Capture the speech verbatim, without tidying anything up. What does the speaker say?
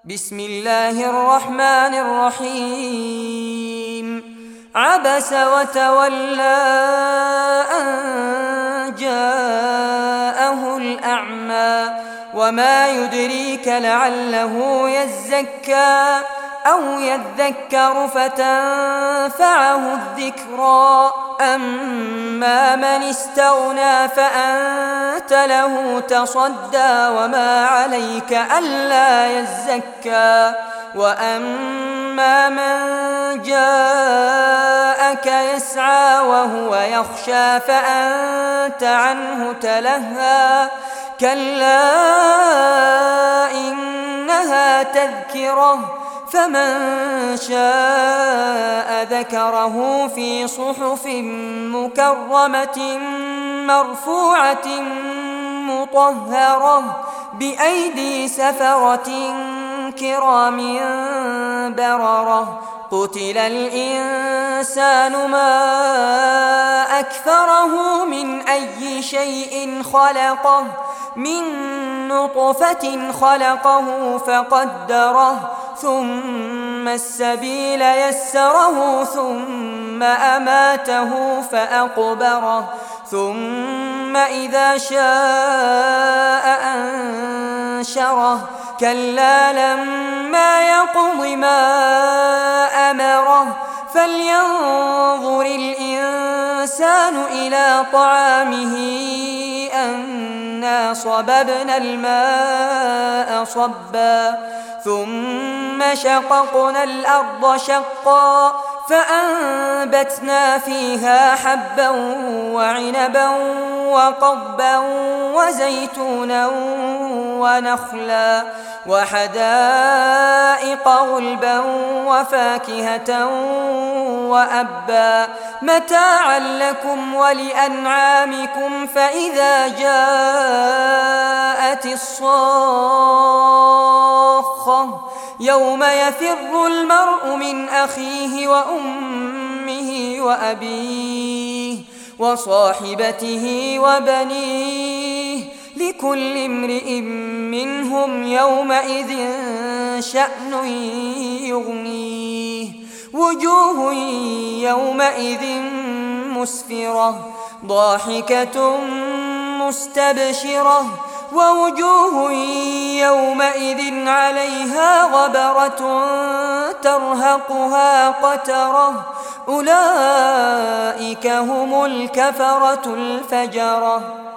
بسم الله الرحمن الرحيم عبس وتولى أن جاءه الأعمى وما يدريك لعله يزكى أو يذكر فتنفعه الذكرى أما من استغنى فأنت له تصدى وما عليك ألا يزكى وأما من جاءك يسعى وهو يخشى فأنت عنه تلهى كلا إنها تذكرة فمن شاء ذكره في صحف مكرمة مرفوعة مطهرة بأيدي سفرة كرام بررة قتل الإنسان ما أكفره من أي شيء خلقه من نطفة خلقه فقدره ثم السبيل يسره ثم أماته فأقبره ثم إذا شاء أنشره كلا لما يقض ما أمره فلينظر الإنسان إلى طعامه أنا صببنا الماء صبا ثم شققنا الأرض شقا فأنبتنا فيها حبا وعنبا وقضبا وزيتونا ونخلا وحدائق غلبا وفاكهة وأبا متاعا لكم ولأنعامكم فإذا جاءت الصاخة يوم يفر المرء من أخيه وأمه وأبيه وصاحبته وبنيه لكل امرئ منهم يومئذ شأن يغنيه وجوه يومئذ مسفرة ضاحكة مستبشرة ووجوه يومئذ عليها غبرة ترهقها قترة أولئك هم الكفرة الفجرة.